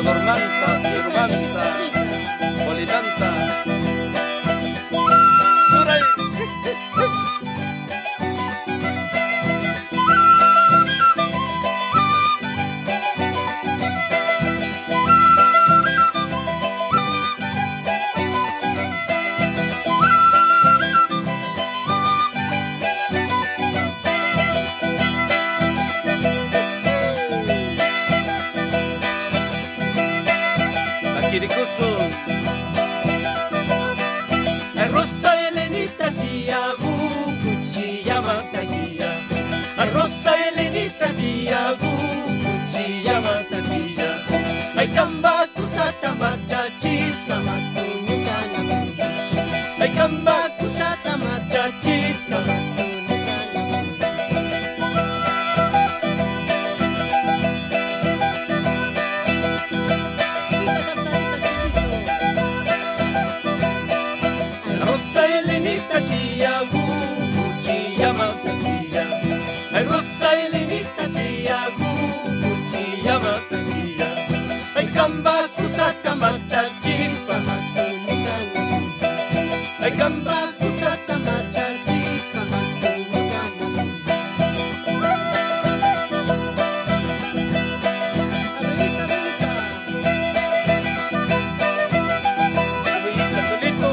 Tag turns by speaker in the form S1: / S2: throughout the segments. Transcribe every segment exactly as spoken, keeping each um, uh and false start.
S1: dormanta, firmanta, politanta. Suray. Kirikusu.
S2: Rosa Elenita tía Gucci llamata tía. Rosa Elenita tía Gucci llamata tía. Ay kamba kusata macha chispa matunuka na mundo. Ay kamba kusata macha chispa matunuka na mundo. Rosa Elenita tía Gucci llamata tía. Ay Rosa Elenita tía Gucci llamata tía. Ay kamba kusata macha chispa matunuka na mundo. Ay kamba kusata macha chispa matunuka na mundo.
S1: Abuelita Solito.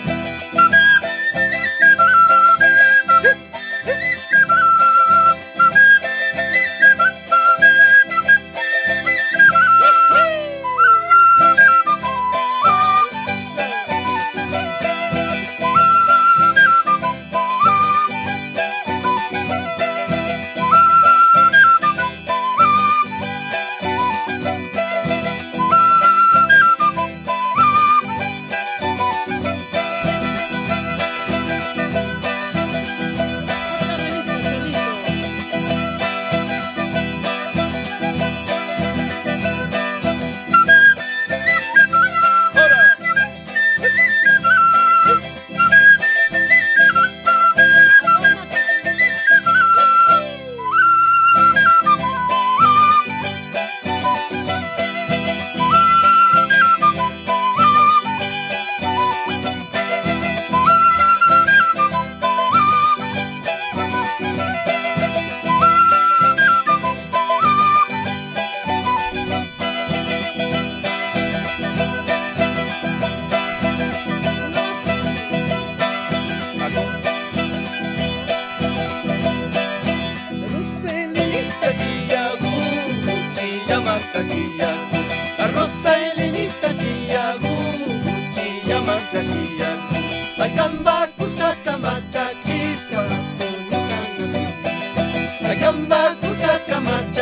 S2: Rosa Elenita tía Gucci llamata tía. Rosa Elenita tía Gucci llamata tía. Ay kamba kusaka macha chispa matunuka na mundo. Ay kamba kusaka macha